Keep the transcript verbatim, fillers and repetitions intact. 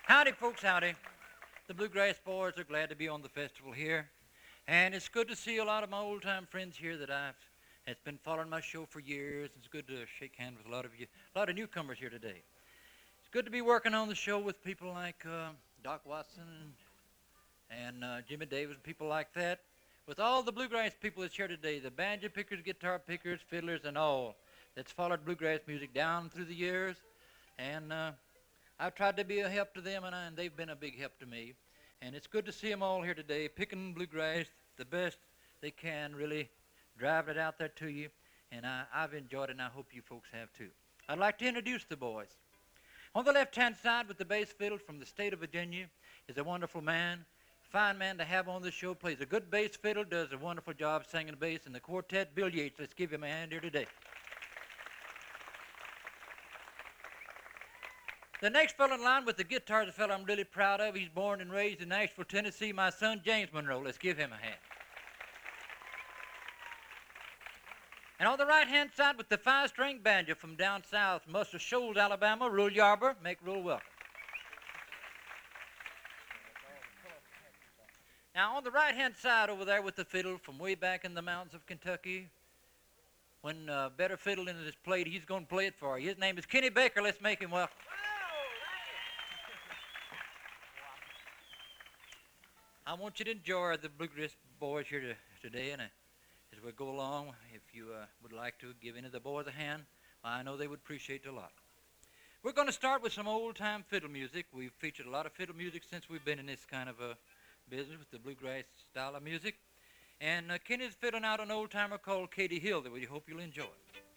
Howdy, folks, howdy. The Bluegrass Boys are glad to be on the festival here. And it's good to see a lot of my old-time friends here that I've has been following my show for years. It's good to shake hands with a lot of you, a lot of newcomers here today. It's good to be working on the show with people like uh, Doc Watson and uh, Jimmy Davis and people like that. With all the bluegrass people that's here today, the banjo pickers, guitar pickers, fiddlers, and all that's followed bluegrass music down through the years. And uh, I've tried to be a help to them, and, I, and they've been a big help to me. And it's good to see them all here today, picking bluegrass the best they can, really driving it out there to you. And I, I've enjoyed it, and I hope you folks have too. I'd like to introduce the boys. On the left-hand side with the bass fiddle from the state of Virginia is a wonderful man, fine man to have on the show, plays a good bass fiddle, does a wonderful job singing bass in the quartet, Bill Yates. Let's give him a hand here today. The next fellow in line with the guitar is a fellow I'm really proud of. He's born and raised in Nashville, Tennessee, my son, James Monroe. Let's give him a hand. And on the right-hand side with the five-string banjo from down south, Muscle Shoals, Alabama, Rule Yarber. Make Rule welcome. Now, on the right-hand side over there with the fiddle from way back in the mountains of Kentucky, when uh, better fiddling is played, he's going to play it for you. His name is Kenny Baker. Let's make him welcome. I want you to enjoy the Bluegrass Boys here to, today, and uh, as we go along, if you uh, would like to give any of the boys a hand, well, I know they would appreciate it a lot. We're going to start with some old-time fiddle music. We've featured a lot of fiddle music since we've been in this kind of a business with the bluegrass style of music. And uh, Kenny's fiddling out an old-timer called Katie Hill that we hope you'll enjoy.